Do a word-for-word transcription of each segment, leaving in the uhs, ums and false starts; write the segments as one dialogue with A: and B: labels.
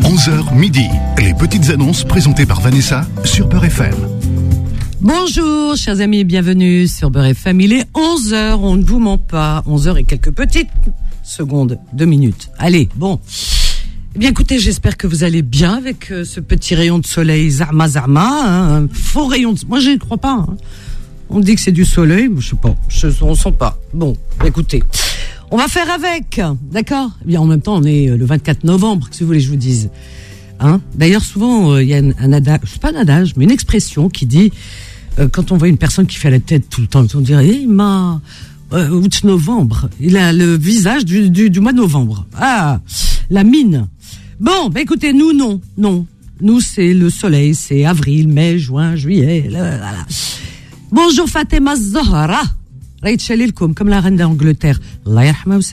A: onze heures midi, les petites annonces présentées par Vanessa sur Beurre F M.
B: Bonjour chers amis, bienvenue sur Beurre F M. Il est onze heures, on ne vous ment pas, onze heures et quelques petites secondes, deux minutes. Allez, bon. Eh bien écoutez, j'espère que vous allez bien avec euh, ce petit rayon de soleil, Zama Zama, hein, un faux rayon de... Moi je ne crois pas, hein. On dit que c'est du soleil, je sais pas, je, on ne sent pas. Bon, écoutez, on va faire avec, d'accord ? Eh bien en même temps, on est le vingt-quatre novembre, que si vous voulez que je vous dise. Hein ? D'ailleurs, souvent, il euh, y a un, un adage, c'est pas un adage, mais une expression qui dit, euh, quand on voit une personne qui fait la tête tout le temps, on dirait, il m'a... Euh, août novembre, il a le visage du, du, du mois de novembre. Ah, la mine. Bon, bah écoutez, nous non, non. Nous c'est le soleil, c'est avril, mai, juin, juillet. Là, là, là. Bonjour Fatima Zahra. Comme la reine d'Angleterre. Voilà,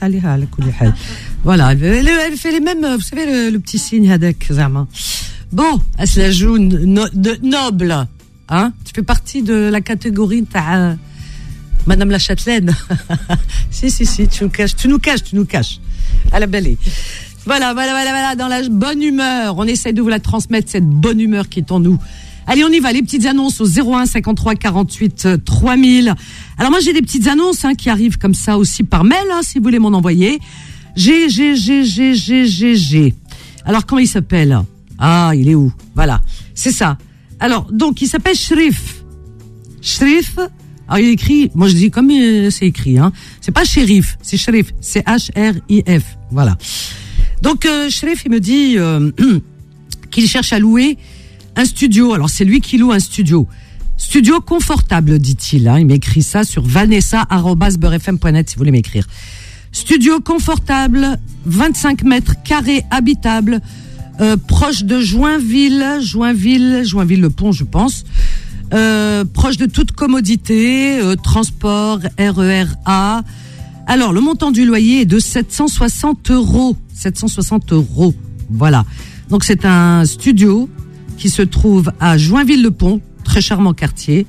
B: elle, elle fait les mêmes, vous savez, le, le petit signe avec Zama. Bon, elle se la joue no, de noble. Hein? Tu fais partie de la catégorie t'as, Madame la Châtelaine. si, si, si, tu nous caches, tu nous caches, tu nous caches. À la belle. Voilà, voilà, voilà, voilà, dans la bonne humeur. On essaie de vous la transmettre, cette bonne humeur qui est en nous. Allez, on y va. Les petites annonces au zéro un cinquante-trois quarante-huit trois mille. Alors moi, j'ai des petites annonces hein, qui arrivent comme ça aussi par mail, hein, si vous voulez m'en envoyer. G, G, G, G, G, G, G. Alors, comment il s'appelle ? Ah, il est où ? Voilà, c'est ça. Alors, donc, il s'appelle Shrif. Shrif. Alors, il écrit, moi je dis comme euh, c'est écrit, hein. C'est pas shérif, c'est Shrif. C'est H R I F. Voilà. Donc, euh, Shrif, il me dit euh, qu'il cherche à louer un studio. Alors, c'est lui qui loue un studio. Studio confortable, dit-il. Hein. Il m'écrit ça sur vanessa arobase beurre f m point net si vous voulez m'écrire. Studio confortable, vingt-cinq mètres carrés habitable, euh, proche de Joinville, Joinville, Joinville-le-Pont, je pense. Euh, proche de toute commodité, euh, transport, R E R A. Alors, le montant du loyer est de sept cent soixante euros. sept cent soixante euros. Voilà. Donc, c'est un studio qui se trouve à Joinville-le-Pont, très charmant quartier.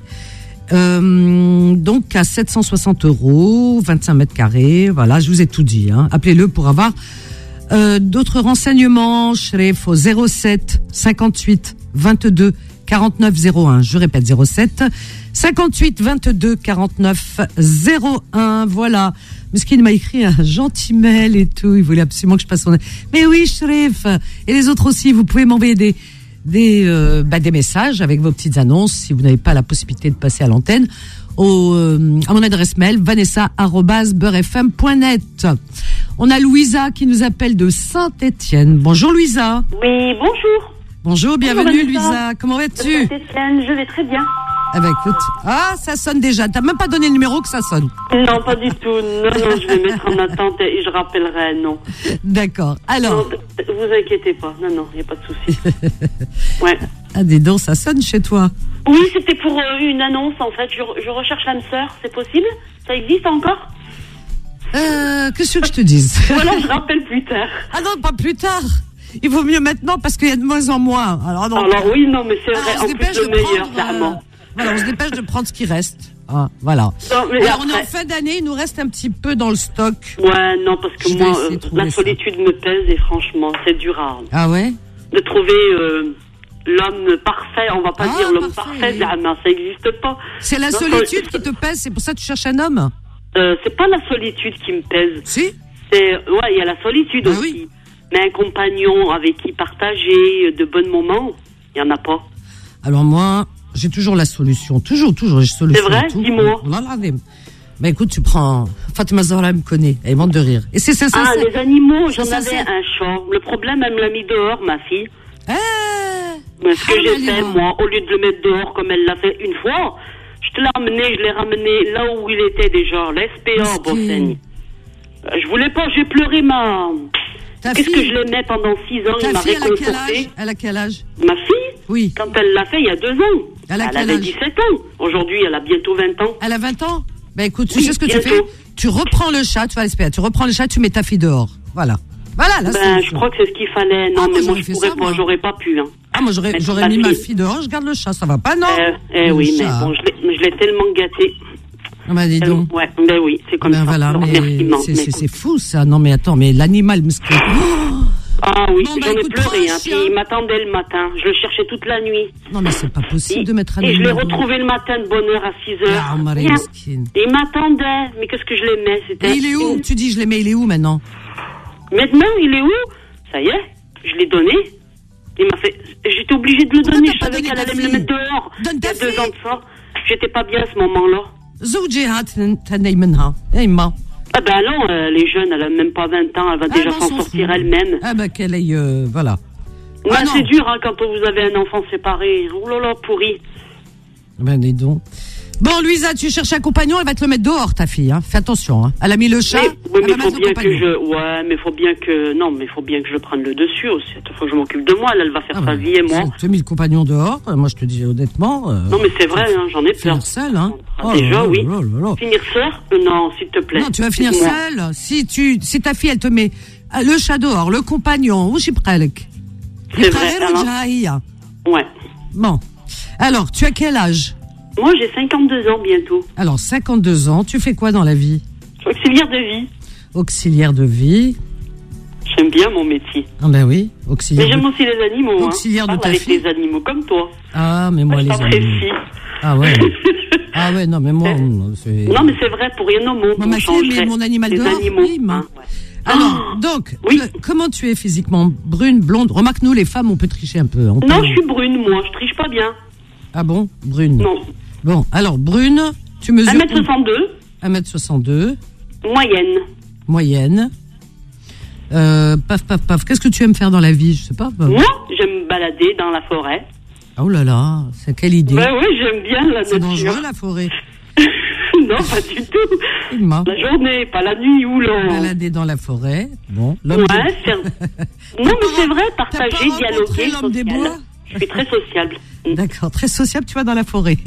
B: Euh, donc, à sept cent soixante euros, vingt-cinq mètres carrés. Voilà, je vous ai tout dit. Hein. Appelez-le pour avoir euh, d'autres renseignements. Shrif au zéro sept cinquante-huit vingt-deux quarante-neuf zéro un. Je répète, zéro sept cinquante-huit vingt-deux quarante-neuf zéro un. Voilà. Mesquine m'a écrit un gentil mail et tout. Il voulait absolument que je passe son... Mais oui, Shrif. Et les autres aussi, vous pouvez m'envoyer des, des, euh, bah, des messages avec vos petites annonces si vous n'avez pas la possibilité de passer à l'antenne. Au, euh, à mon adresse mail, vanessa arobase beurre f m point net. On a Louisa qui nous appelle de Saint-Étienne. Bonjour Louisa.
C: Oui, bonjour.
B: Bonjour, bienvenue Bonjour, Louisa. Comment vas-tu ?
C: Saint-Étienne, je vais très bien.
B: Eh ben écoute, ah ça sonne déjà. T'as même pas donné le numéro que ça sonne.
C: Non, pas du tout. Non, non, je vais mettre en attente et je rappellerai. Non.
B: D'accord. Alors.
C: Non, vous inquiétez pas. Non, non, il y a pas de souci. Ouais.
B: Ah dis donc, ça sonne chez toi.
C: Oui, c'était pour euh, une annonce en fait. Je, je recherche l'âme sœur. C'est possible ? Ça existe encore ?
B: Euh, qu'est-ce que je te dise ?
C: Voilà, je rappelle plus tard.
B: Ah non, pas plus tard. Il vaut mieux maintenant parce qu'il y a de moins en moins. Alors, donc,
C: Alors oui, non, mais c'est vrai.
B: Alors,
C: en plus, le meilleur, clairement.
B: Euh, voilà, on se dépêche de prendre ce qui reste. Ah, voilà.
C: Non, mais
B: alors,
C: après...
B: on est en fin d'année, il nous reste un petit peu dans le stock.
C: Ouais, non, parce que
B: Je
C: moi, euh, la
B: ça.
C: solitude me pèse et franchement, c'est dur rare.
B: Ah ouais ?
C: De trouver euh, l'homme parfait, on va pas
B: ah,
C: dire l'homme
B: parfait,
C: parfait,
B: oui.
C: ah, non, ça n'existe pas.
B: C'est la
C: non,
B: solitude
C: ça,
B: qui te pèse, c'est pour ça que tu cherches un homme ?
C: euh, C'est pas la solitude qui me pèse.
B: Si ?
C: C'est, ouais, il y a la solitude
B: ah,
C: aussi.
B: Oui.
C: Mais un compagnon avec qui partager de bons moments, il n'y en a pas.
B: Alors moi, j'ai toujours la solution. Toujours, toujours, j'ai solution.
C: C'est vrai ?
B: Tout.
C: Dis-moi.
B: Mais écoute, tu prends... Fatima Zahra me connaît, elle est morte de rire. Et c'est ça, ça.
C: Ah,
B: c'est...
C: les animaux, j'en
B: ça,
C: avais
B: ça,
C: un chat. Le problème, elle me l'a mis dehors, ma fille.
B: Eh
C: Mais ce que
B: ah,
C: j'ai fait, moi, au lieu de le mettre dehors comme elle l'a fait une fois, je te l'ai ramené, je l'ai ramené là où il était déjà, l'S P A, Bossaigne. Je voulais pas, j'ai pleuré ma... Ta Qu'est-ce fille? que je l'aimais pendant six ans,
B: Ta
C: il m'a
B: fille,
C: réconforté.
B: Elle a quel âge?
C: Ma fille?
B: Oui.
C: Quand elle l'a fait, il y a deux ans.
B: Elle a
C: elle
B: quel
C: avait
B: âge?
C: dix-sept ans. Aujourd'hui, elle a bientôt vingt ans.
B: Elle a vingt ans? Ben écoute, tu
C: oui,
B: sais ce que
C: bientôt.
B: tu fais? Tu reprends le chat, tu vas à l'S P A, tu reprends le chat, tu mets ta fille dehors. Voilà. Voilà, là,
C: ben, je crois que c'est ce qu'il fallait. Non,
B: ah,
C: mais moi,
B: moi
C: je pourrais
B: ça,
C: pas,
B: moi.
C: j'aurais pas pu. Hein.
B: Ah, moi, j'aurais, j'aurais mis ma fille dehors, je garde le chat, ça va pas, non?
C: Euh, eh oui,
B: chat.
C: mais bon, je l'ai, je l'ai tellement gâté.
B: Ah bah dis donc.
C: Euh, ouais, ben oui, c'est comme
B: ben
C: ça.
B: Voilà,
C: Alors,
B: mais
C: merci,
B: c'est, c'est, c'est fou ça. Non mais attends, mais l'animal, oh
C: Ah oui,
B: bon, bah,
C: j'en ai
B: écoute,
C: pleuré. Hein, puis
B: chien.
C: il m'attendait le matin. Je le cherchais toute la nuit.
B: Non, mais c'est pas possible
C: Et,
B: de mettre un
C: et je l'ai
B: numéro.
C: retrouvé le matin de bonne heure à six heures.
B: Ah, Marie
C: Rien.
B: Mesquine.
C: Et il m'attendait. Mais qu'est-ce que je l'aimais, c'était...
B: Et il est où? Tu dis, je l'aimais, il est où maintenant?
C: Maintenant, il est où? Ça y est, je l'ai donné. Il m'a fait... J'étais obligée de le
B: Pourquoi
C: donner.
B: t'as
C: Je
B: pas
C: savais
B: donné
C: qu'elle
B: ta
C: allait me
B: fille?
C: le mettre dehors.
B: Donne ta
C: Il y a deux
B: fille.
C: ans de ça. J'étais pas bien à ce moment-là.
B: زوجي هات تهني منها يا إما.
C: Ah ben non, euh, elle est jeune, elle a même pas vingt ans, elle va
B: Ah
C: déjà
B: ben,
C: s'en
B: s'en
C: sortir
B: fout.
C: elle-même.
B: Ah bah qu'elle aille, euh, voilà.
C: Ouais,
B: Ah, non.
C: c'est dur hein, quand vous avez un enfant séparé. Oh là là, pourri.
B: Ben dis donc. Bon, Louisa, tu cherches un compagnon, elle va te le mettre dehors, ta fille. Hein. Fais attention. Hein. Elle a mis le chat.
C: Mais, oui,
B: elle
C: mais
B: va
C: faut
B: mettre le
C: bien que
B: compagnon.
C: je, ouais, mais faut bien que, non, mais faut bien que je prenne le dessus aussi. Il faut que je m'occupe de moi. Elle, elle va faire
B: Ah
C: sa
B: ouais.
C: vie et moi.
B: Tu as mis le compagnon dehors. Moi, je te dis honnêtement. Euh,
C: Non, mais c'est vrai, hein, j'en ai peur.
B: finir seul, hein.
C: Ah, déjà,
B: là
C: oui.
B: là là là.
C: Finir seul euh, Non, s'il te plaît.
B: Non, tu vas finir
C: Dites-moi.
B: seule. Si tu, si ta fille, elle te met euh, le chat dehors, le compagnon, ou chiprelek.
C: C'est vrai, alors. Ouais.
B: Bon. Alors, tu as quel âge?
C: Moi, j'ai cinquante-deux ans bientôt.
B: Alors, cinquante-deux ans. Tu fais quoi dans la vie?
C: Je suis auxiliaire de vie.
B: Auxiliaire de vie.
C: J'aime bien mon métier.
B: Ah ben oui, auxiliaire.
C: Mais j'aime
B: de...
C: aussi les animaux.
B: Auxiliaire
C: hein.
B: de ta
C: avec
B: fille.
C: les animaux comme toi.
B: Ah, mais moi,
C: je
B: les animaux.
C: t'apprécie.
B: Ah ouais. Ah ouais, non, mais moi, c'est...
C: Non, mais c'est vrai, pour rien au monde.
B: Moi, ma
C: on
B: fille, mais
C: changerait
B: mon animal
C: les
B: dehors,
C: animaux.
B: oui, ma-
C: hein, ouais.
B: Alors, donc,
C: oui.
B: le- comment tu es physiquement? Brune, blonde? Remarque-nous, les femmes, on peut tricher un peu. On peut-
C: Non, je suis brune, moi. Je triche pas bien.
B: Ah bon? Brune.
C: Non.
B: Bon, alors, brune, tu mesures...
C: un mètre soixante-deux,
B: un mètre soixante-deux,
C: moyenne.
B: moyenne. Euh, paf, paf, paf. Qu'est-ce que tu aimes faire dans la vie? Je sais pas. bah-
C: Moi, j'aime me balader dans la forêt.
B: Oh là là, c'est quelle idée.
C: Ben oui, j'aime bien la
B: C'est
C: nature.
B: dangereux, la forêt.
C: Non, pas du tout.
B: Il m'a
C: La journée, pas la nuit ou le...
B: baladé dans la forêt. Bon, l'homme
C: Ouais,
B: des...
C: c'est... Non, mais c'est vrai,
B: T'as
C: partager,
B: pas rencontré
C: dialoguer,
B: l'homme des
C: social.
B: bois?
C: Je suis très sociable.
B: D'accord, très sociable, tu vas dans la forêt.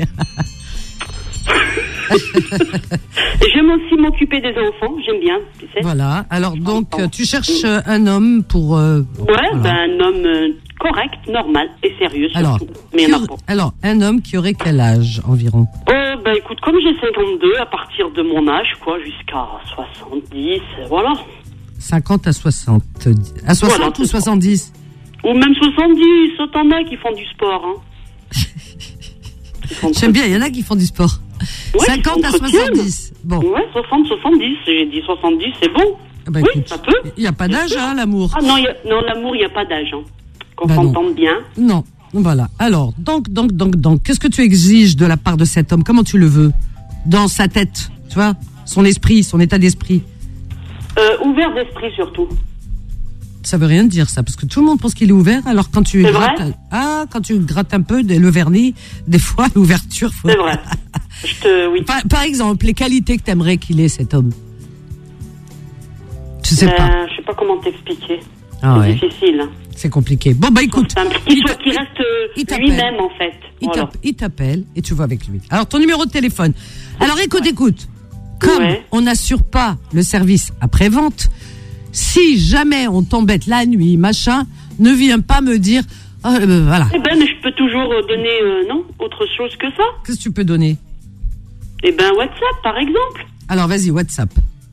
C: Et j'aime aussi m'occuper des enfants, j'aime bien, tu sais.
B: Voilà, alors donc, euh, tu cherches euh, un homme pour... euh,
C: Ouais,
B: voilà.
C: ben un homme euh, correct, normal et sérieux surtout.
B: Alors,
C: mais il y en a
B: qui-
C: pas.
B: alors, un homme qui aurait quel âge environ?
C: Euh, ben écoute, comme j'ai cinquante-deux, à partir de mon âge, quoi, jusqu'à soixante-dix, euh, voilà.
B: cinquante à soixante. À soixante
C: Voilà,
B: ou
C: c'est
B: soixante-dix?
C: Ou même soixante-dix, autant là qui font du sport, hein. Ils font
B: J'aime bien, il y en a qui font du sport.
C: Ouais,
B: cinquante
C: ils
B: à
C: font tranquille.
B: soixante-dix. Bon,
C: Ouais, soixante, soixante-dix, j'ai dit soixante-dix, c'est bon.
B: ah bah,
C: Oui,
B: écoute,
C: ça peut.
B: il n'y a pas d'âge, hein, l'amour.
C: Ah non, y a- non l'amour, il n'y a pas d'âge, hein. Qu'on
B: Bah non.
C: s'entende bien.
B: Non, voilà. Alors, donc, donc, donc, donc, qu'est-ce que tu exiges de la part de cet homme? Comment tu le veux? Dans sa tête, tu vois? Son esprit, son état d'esprit.
C: Euh, ouvert d'esprit surtout.
B: Ça veut rien dire, ça, parce que tout le monde pense qu'il est ouvert, alors quand tu
C: C'est
B: grattes,
C: vrai
B: ah, quand tu grattes un peu le vernis, des fois, l'ouverture, faut...
C: C'est vrai. Je te, oui.
B: Par, par exemple, les qualités que t'aimerais qu'il ait, cet homme. Je sais
C: Ben,
B: pas.
C: je sais pas comment t'expliquer.
B: Ah
C: c'est
B: ouais.
C: difficile. hein.
B: C'est compliqué. Bon, bah, écoute.
C: C'est un petit
B: il
C: soit
B: t'a-
C: qui reste euh,
B: il t'appelle.
C: lui-même, en fait.
B: Il
C: Voilà.
B: t'app- il t'appelle et tu vois avec lui. Alors, ton numéro de téléphone. Alors, écoute, écoute. Comme
C: Ouais.
B: on n'assure pas le service après-vente, si jamais on t'embête la nuit, machin, ne viens pas me dire, ah, euh, voilà.
C: Eh ben, mais je peux toujours euh, donner, euh, non, autre chose que ça.
B: Qu'est-ce que tu peux donner?
C: Eh ben, WhatsApp, par exemple.
B: Alors, vas-y, WhatsApp.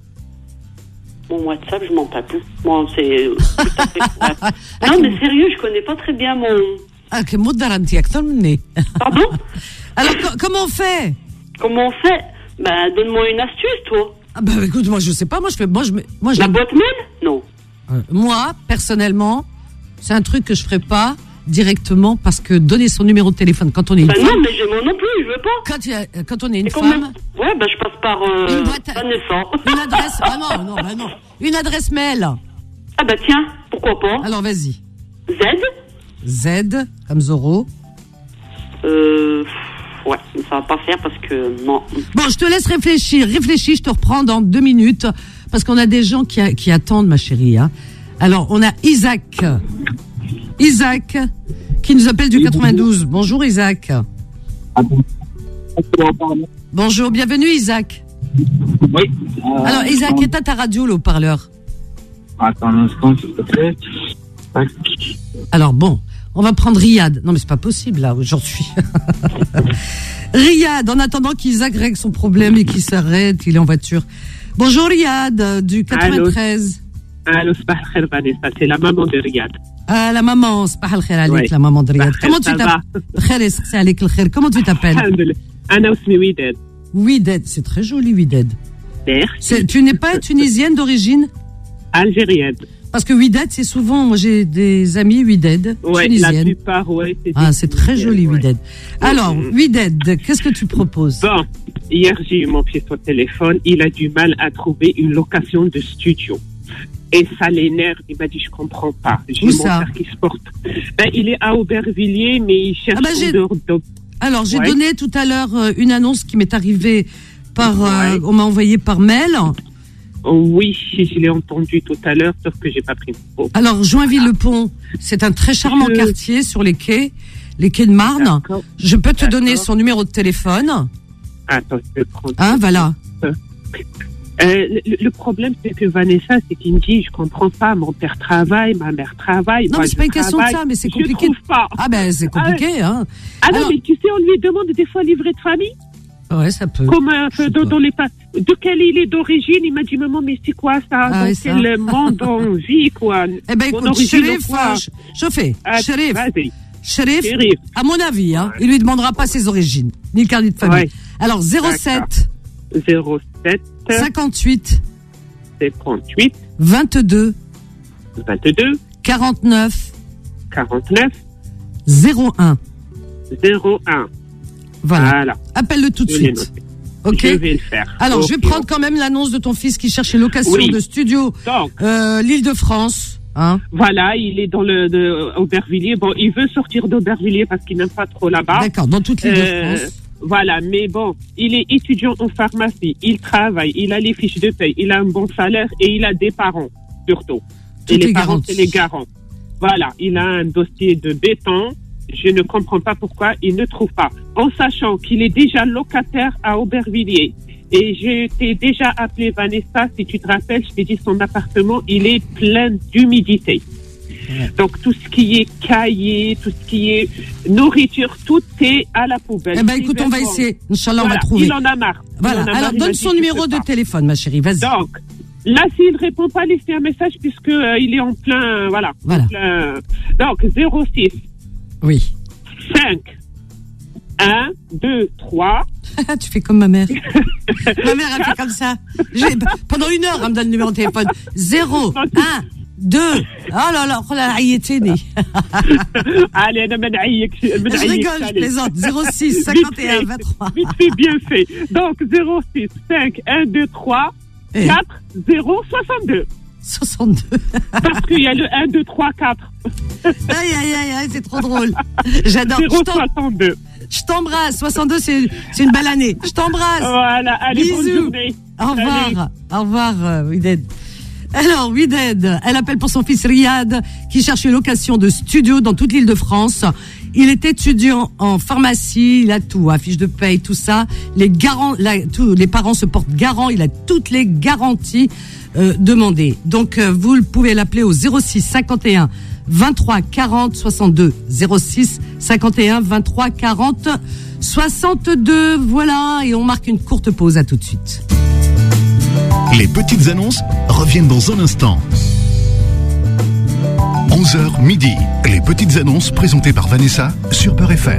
C: Bon, WhatsApp, je m'en tape plus. Bon, c'est... euh, tout à fait, ouais. Non, mais sérieux, je connais pas très bien mon...
B: Ah, que مدرنتي أكثر مني.
C: Pardon.
B: Alors, co- comment on fait?
C: Comment on fait? Ben, donne-moi une astuce, toi.
B: Ah, bah, écoute, moi, je sais pas, moi, je fais, moi, je, mets- moi, je,
C: La boîte mail? Non.
B: Euh, moi, personnellement, c'est un truc que je ferais pas directement parce que donner son numéro de téléphone quand on est une
C: Ben
B: femme,
C: non, mais j'ai moi non plus, je veux pas.
B: quand, il y a- quand on est une
C: Et combien?
B: femme,
C: Ouais, ben je passe par euh,
B: Une boîte à-
C: Vanessa.
B: une adresse, ah non, non, bah non, une adresse mail.
C: Ah bah tiens, pourquoi pas.
B: Alors vas-y,
C: Z
B: Z comme Zorro.
C: Euh... Ouais, mais ça va pas faire parce que... Non.
B: Bon, je te laisse réfléchir, réfléchis, je te reprends dans deux minutes parce qu'on a des gens qui, a- qui attendent, ma chérie. Hein. Alors, on a Isaac, Isaac qui nous appelle du quatre-vingt-douze. Bonjour Isaac. Bonjour, bienvenue Isaac.
D: Oui. Euh,
B: Alors Isaac, éteins ta radio, le haut-parleur.
D: Attends un instant, s'il te plaît. Tac.
B: Alors bon, on va prendre Riyad. Non mais c'est pas possible là aujourd'hui. Riyad, en attendant qu'Isaac règle son problème et qu'il s'arrête, il est en voiture. Bonjour Riyad, euh, du quatre-vingt-treize.
E: Allô, Sabah al-Khair, Vanessa, c'est la maman de Riyad.
B: Ah, la maman, Sabah al-Khair alik,
E: Ouais.
B: la maman de Riyad.
E: Bah,
B: Comment tu
E: ça
B: t'appelles? Khair, c'est alik al-Khair. Comment tu t'appelles?
E: Alhamdulillah. Ana osmi Widad.
B: Wided, c'est très joli, Wided.
E: Merci.
B: C'est- Tu n'es pas tunisienne d'origine?
E: Algérienne.
B: Parce que Wided, c'est souvent, moi j'ai des amis Wided,
E: Ouais, la
B: tunisiennes.
E: plupart, ouais. c'est
B: Ah,
E: des
B: c'est très
E: Tunisiennes,
B: joli,
E: ouais.
B: Wided. Alors, Wided, qu'est-ce que tu proposes?
E: Bon, hier, j'ai eu mon fils au téléphone. Il a du mal à trouver une location de studio. Et ça l'énerve. Il m'a dit, je comprends pas. J'ai
B: Où
E: mon
B: ça
E: frère qui se porte. Ben, il est à Aubervilliers, mais il cherche
B: Ah ben, j'ai-
E: en dehors de...
B: Alors, j'ai
E: Ouais.
B: donné tout à l'heure euh, une annonce qui m'est arrivée par, euh,
E: Ouais.
B: on m'a envoyé par mail.
E: Oh, oui, je l'ai entendu tout à l'heure, sauf que j'ai pas pris le mot.
B: Alors, Joinville-le-Pont, c'est un très charmant
E: Je-
B: quartier sur les quais, les quais de Marne.
E: D'accord.
B: Je peux te
E: D'accord.
B: donner son numéro de téléphone.
E: Attends, je vais prendre.
B: Hein, voilà.
E: Euh, le, le problème, c'est que Vanessa, c'est qu'il me dit, je comprends pas, mon père travaille, ma mère travaille.
B: Non,
E: moi,
B: mais c'est
E: je
B: pas une question de
E: travaille.
B: ça, mais c'est
E: Je
B: compliqué.
E: trouve pas.
B: Ah ben, c'est compliqué, hein.
E: Ah non,
B: Alors-
E: mais tu sais, on lui demande des fois livret de famille,
B: Ouais, ça peut.
E: comme euh,
B: Je sais
E: dans,
B: pas.
E: dans les pa- de quel il est d'origine. Il m'a dit, maman, mais c'est quoi ça?
B: Ah
E: Dans
B: oui, ça.
E: quel monde on vit, quoi?
B: Eh ben,
E: Mon
B: écoute,
E: origine,
B: Chérif,
E: quoi.
B: euh, je fais.
E: Ah,
B: Chérif,
E: Vas-y,
B: Chérif,
E: Chérif.
B: à mon avis, hein, il lui demandera pas ses origines, ni le carnet de famille.
E: Ouais.
B: Alors, zéro sept,
E: zéro sept,
B: cinquante-huit,
E: cinquante-huit,
B: vingt-deux,
E: vingt-deux,
B: quarante-neuf,
E: quarante-neuf,
B: zéro un.
E: zéro un.
B: Voilà.
E: Voilà.
B: Appelle-le tout de
E: Je l'ai
B: suite.
E: noté.
B: Ok.
E: Je vais le faire.
B: Alors, je vais
E: Ok.
B: prendre quand même l'annonce de ton fils qui cherche une location
E: Oui.
B: de studio,
E: Donc,
B: euh, l'Île-de-France. Hein.
E: voilà, il est dans le de, Aubervilliers. Bon, il veut sortir d'Aubervilliers parce qu'il n'aime pas trop là-bas.
B: D'accord, dans toute
E: Euh,
B: l'Île-de-France.
E: Voilà, mais bon, il est étudiant en pharmacie, il travaille, il a les fiches de paye, il a un bon salaire et il a des parents, surtout.
B: Tout
E: et les
B: est
E: parents,
B: garanti.
E: c'est les garants. Voilà, il a un dossier de béton. Je ne comprends pas pourquoi il ne trouve pas. En sachant qu'il est déjà locataire à Aubervilliers. Et je t'ai déjà appelé Vanessa, si tu te rappelles, je t'ai dit son appartement, il est plein d'humidité. Donc tout ce qui est cahier, tout ce qui est nourriture, tout est à la poubelle.
B: Eh ben, écoute, on va
E: L'hiver,
B: essayer. Inch'Allah, on
E: voilà,
B: va trouver.
E: il en a marre. Il
B: Voilà.
E: en a marre,
B: Alors,
E: il m'a
B: donne
E: dit,
B: son
E: je
B: numéro
E: peux
B: de
E: pas.
B: téléphone, ma chérie. Vas-y.
E: Donc, là, s'il ne répond pas, laissez un message puisque euh, il est en plein, voilà.
B: Voilà.
E: en plein- donc, zéro six,
B: Oui.
E: cinq, un, deux, trois.
B: Tu fais comme ma mère. Ma mère, elle fait comme ça. J'ai- Pendant une heure, elle me donne le numéro de téléphone. zéro, un, deux. Oh là là, oh là, عيتيني.
E: Allez, أنا منعيك-
B: Je
E: منعيك,
B: rigole, je
E: allez.
B: plaisante. zéro six,
E: Vite
B: cinquante et un,
E: fait,
B: vingt-trois.
E: Vite fait, bien fait. Donc, zéro six, cinq, un, deux, trois,
B: Et
E: quatre, zéro, soixante-deux.
B: soixante-deux.
E: Parce qu'il y a le un, deux, trois, quatre.
B: Aïe, aïe, aïe, aïe, c'est trop drôle. J'adore.
E: zéro,
B: Je t'em-
E: soixante-deux.
B: Je t'embrasse. soixante-deux, c'est c'est une belle année. Je t'embrasse.
E: Voilà, allez, bonne
B: Bisous.
E: journée.
B: Au revoir.
E: Salut.
B: Au revoir, euh, Wided. Alors, Wided, elle appelle pour son fils Riyad, qui cherche une location de studio dans toute l'île de France. Il est étudiant en pharmacie, il a tout, hein, fiche de paye, tout ça. Les garants, la- tous les parents se portent garant, il a toutes les garanties euh, demandées. Donc, euh, vous pouvez l'appeler au zéro six cinquante et un vingt-trois quarante soixante-deux. zéro six cinquante et un vingt-trois quarante soixante-deux. Voilà, et on marque une courte pause. À tout de suite.
A: Les petites annonces reviennent dans un instant. onze heures midi. Les petites annonces présentées par Vanessa sur Peur F M.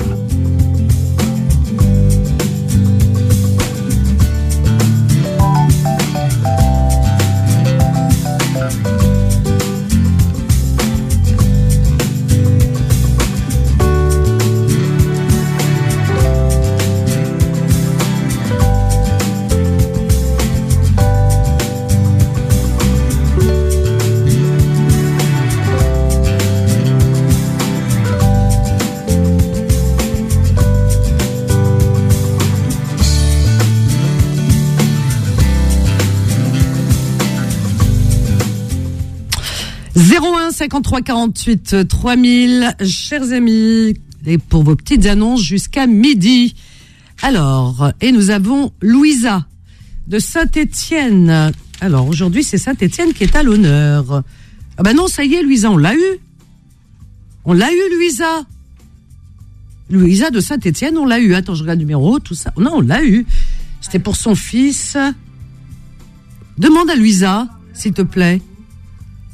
B: zéro un cinquante-trois quarante-huit trois mille, chers amis, et pour vos petites annonces jusqu'à midi. Alors, et nous avons Louisa de Saint-Étienne. Alors, aujourd'hui, c'est Saint-Étienne qui est à l'honneur. Ah ben non, ça y est, Louisa, on l'a eu. On l'a eu, Louisa. Louisa de Saint-Étienne, on l'a eu. Attends, je regarde le numéro, tout ça. Non, on l'a eu. C'était pour son fils. Demande à Louisa, s'il te plaît.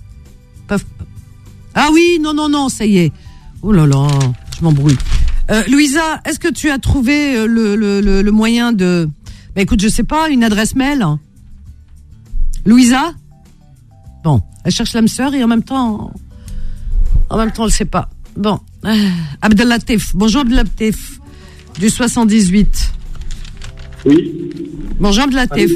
B: Ah oui, non, non, non, ça y est. Oh là là, je m'embrouille. Euh, Louisa, est-ce que tu as trouvé le, le, le, le moyen de... Bah écoute, je sais pas, une adresse mail. Louisa ? Bon, elle cherche l'âme sœur et en même temps... En même temps, elle sait pas. Bon, euh, Abdelatif. Bonjour Abdelatif, du soixante-dix-huit.
F: Oui.
B: Bonjour Abdelatif.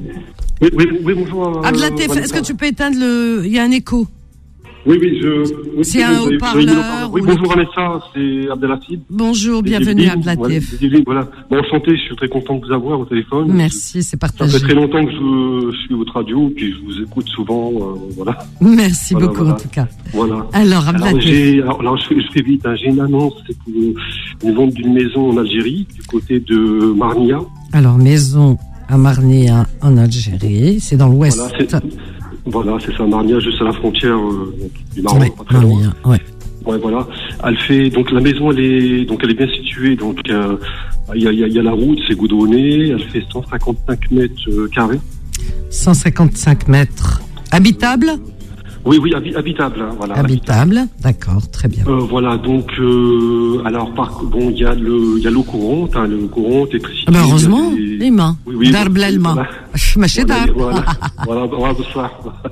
F: Oui, oui, oui, bonjour.
B: Abdelatif, est-ce que tu peux éteindre le... Il y a un écho.
F: Oui, oui, je... Oui,
B: c'est un haut-parleur.
F: Oui, bonjour Vanessa, c'est Abdelatif.
B: Bonjour, bienvenue Abdelatif.
F: Voilà, voilà. Bon, enchanté, je suis très content de vous avoir au téléphone.
B: Merci, c'est partagé.
F: Ça fait très longtemps que je, je suis votre radio, puis je vous écoute souvent, euh, voilà.
B: Merci
F: voilà,
B: beaucoup
F: voilà.
B: en tout cas.
F: Voilà.
B: Alors, Abdelatif.
F: Alors, j'ai, alors, alors je, fais, je fais vite, hein. J'ai une annonce, c'est pour une vente d'une maison en Algérie, du côté de Marnia.
B: Alors, maison à Marnia en Algérie, c'est dans l'ouest.
F: Voilà, c'est... Voilà, c'est ça, Marnia, juste à la frontière euh, du Maroc,
B: ouais,
F: pas très loin.
B: Marnia, ouais.
F: Ouais, voilà. Elle fait donc la maison, elle est donc elle est bien située. Donc il euh, y, a, y, a, y a la route, c'est goudronné. Elle fait cent cinquante-cinq mètres euh, carrés.
B: cent cinquante-cinq mètres. Habitable ?
F: Oui, oui, habi- habitable. Hein, voilà.
B: Habitable, d'accord, très bien.
F: Euh, voilà, donc euh, alors par bon, il y a le il y a l'eau courante, hein, l'eau courante, l'électricité.
B: Ah ben heureusement,
F: les,
B: les mains.
F: Oui, oui.
B: Dar blalma. Mâché dar.
F: Voilà, voilà, voilà, voilà.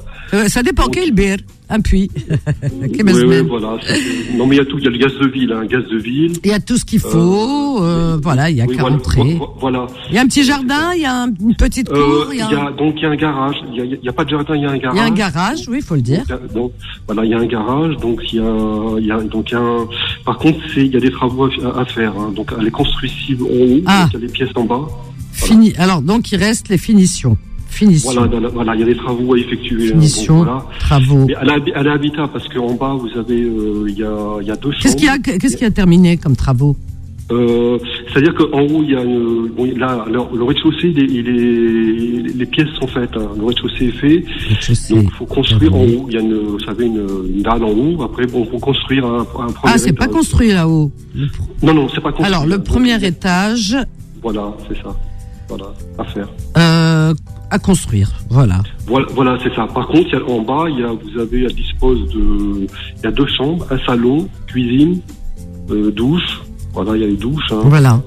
B: Ça dépend quel bir, un puits.
F: Oui, oui, voilà. C'est... Non, mais il y a tout, il y a le gaz de ville, un hein, gaz de ville.
B: Il y a tout ce qu'il faut, euh, euh, voilà, il y a
F: oui,
B: qu'à
F: voilà,
B: rentrer.
F: Voilà.
B: Il y a un petit jardin, il y a une petite cour.
F: Euh,
B: il y a,
F: il y a donc il y a un garage. Il y a, il y a pas de jardin, il y a un garage.
B: Il y a un garage, oui, il faut le dire.
F: Donc, donc voilà, il y a un garage, donc il y a, il y a donc un. Par contre, c'est il y a des travaux à, à faire. Hein, donc elle est constructible en haut,
B: ah.
F: donc il y a des pièces en bas.
B: Fini. Voilà. Alors donc il reste les finitions. Finition.
F: Voilà, voilà, il y a des travaux à effectuer.
B: Finition,
F: donc, voilà.
B: travaux.
F: Mais elle, est, elle est habitable parce qu'en bas, vous avez, euh, il y a, il y a deux chambres.
B: Qu'est-ce qui a, qu'est-ce qui a terminé comme travaux?
F: euh, C'est-à-dire qu'en haut, il y a une, bon, là, le, le rez-de-chaussée, il est, il est, les pièces sont faites. Hein. Le rez-de-chaussée est fait.
B: Rez-de-chaussée.
F: Donc, il faut construire en haut. Il y a une, vous savez, une, une dalle en haut. Après, bon, faut construire un, un premier étage.
B: Ah, c'est pas construit là-haut.
F: Non, non, c'est pas construit.
B: Alors, le premier étage.
F: Voilà, c'est ça. Voilà, à faire.
B: Euh, à construire, voilà.
F: Voilà, voilà, c'est ça. Par contre, il y a, en bas, il y a, vous avez, elle dispose de, il y a deux chambres, un salon, cuisine, euh, douche. Voilà, il y a les douches. Hein.
B: Voilà.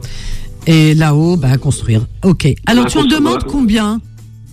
B: Et là-haut, bah, à construire. Ok. Alors,
F: bah,
B: tu en demandes voilà. combien?